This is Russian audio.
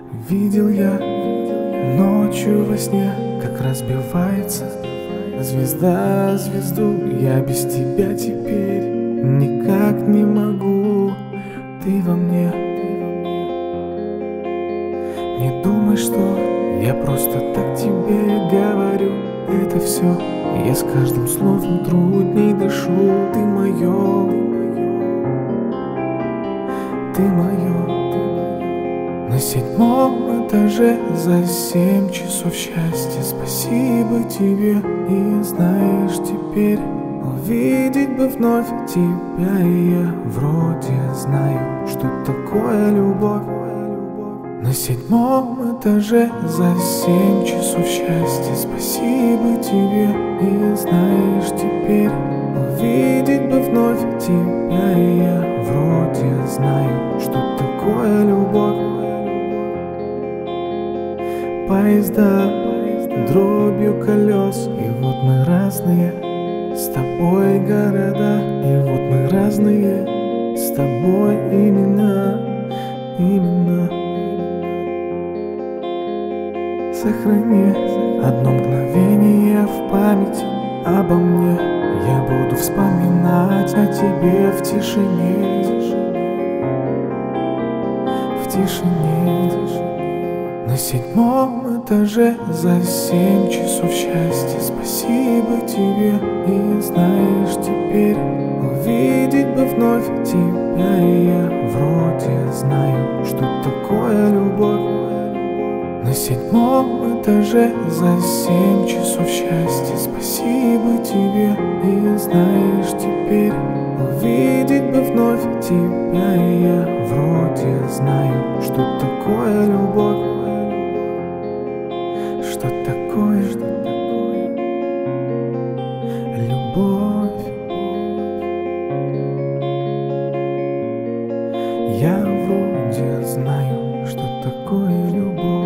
Видел я ночью во сне, как разбивается звезда звезду. Я без тебя теперь никак не могу. Ты во мне. Не думай, что я просто так тебе говорю. Это все, я с каждым словом трудней дышу. Ты мое, ты мое. На 7-м этаже за 7 часов счастья. Спасибо тебе. И знаешь, теперь увидеть бы вновь тебя. И я вроде знаю, что такое любовь. На 7-м этаже за 7 часов счастья. Спасибо тебе. И знаешь, теперь увидеть бы вновь тебя. И я вроде знаю, что такое любовь. Поезда дробью колес, и вот мы разные с тобой города. И вот мы разные с тобой имена. Сохрани одно мгновение в памяти обо мне. Я буду вспоминать о тебе в тишине. В тишине. На 7-м этаже за 7 часов счастья. Спасибо тебе. И знаешь, теперь увидеть бы вновь тебя. И я вроде знаю, что такое любовь. На 7-м этаже за 7 часов счастья. Спасибо тебе. И знаешь, теперь увидеть бы вновь тебя. И я вроде знаю, что такое любовь. Что такое любовь? Я вроде знаю, что такое любовь.